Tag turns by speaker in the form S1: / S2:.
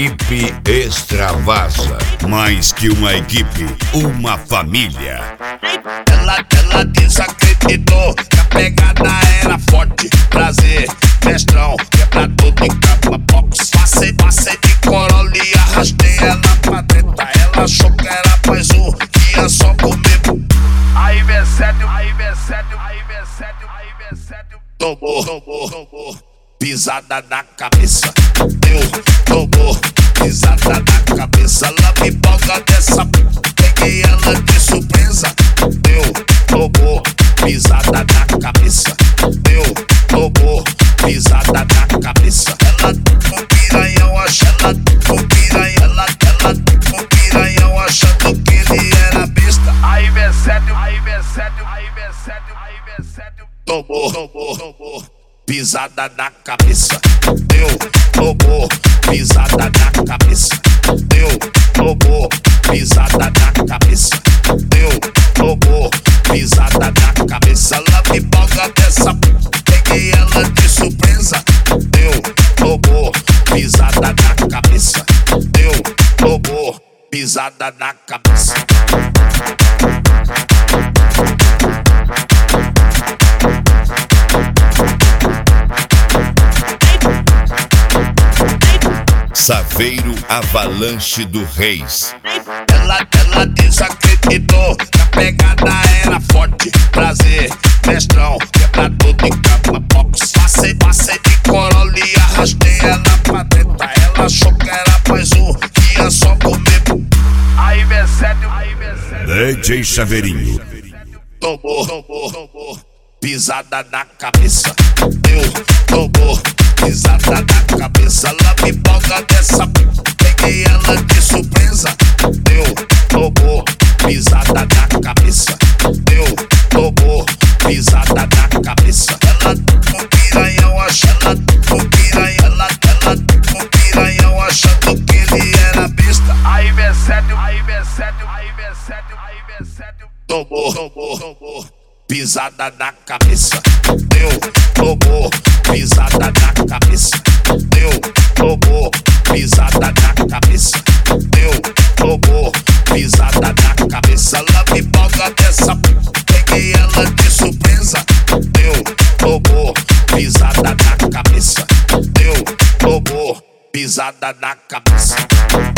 S1: Equipe Extravasa. Mais que uma equipe, uma família.
S2: Ela desacreditou que a pegada era forte. Prazer, mestrão, quebra tudo em capa box. Passei de Corolla e arrastei ela pra treta. Ela achou que era mais um, que ia só comer. Aí vem sério, tomou, pisada na cabeça. Tomou, pisada na cabeça. Ela me empolga dessa, peguei ela de surpresa. Tomou, pisada na cabeça. Tomou, pisada na cabeça. Ela com piranhão, ela com piranhão, achando que ele era besta. Aí vem sério, tomou, pisada na cabeça. Tomou, pisada na cabeça. Tomou, pisada na cabeça. Tomou, pisada na cabeça. Ela me empolga dessa, peguei ela de surpresa. Tomou, pisada na cabeça. Tomou, pisada na cabeça.
S1: Saveiro Avalanche do Reis.
S2: Ela desacreditou que a pegada era forte. Prazer, mestrão, quebra tudo em capa box. Passei de Corolla e arrastei ela pra treta. Ela achou que era mais um, que ia só comer. Aí vem sério,
S1: DJ Chaveirinho.
S2: Tomou, pisada na cabeça. Tomou, pisada na cabeça. Ela me empolga dessa, peguei ela de surpresa. Tomou, pisada na cabeça. Tomou, pisada na cabeça. Ela com piranhão, ela com piranhão, achando que ele era besta. Aí vem sério, tomou, pisada na cabeça. Tomou, pisada na cabeça. Tomou, pisada na cabeça. Tomou, pisada na cabeça. Ela me empolga dessa, peguei ela de surpresa. Tomou, pisada na cabeça. Tomou, pisada na cabeça.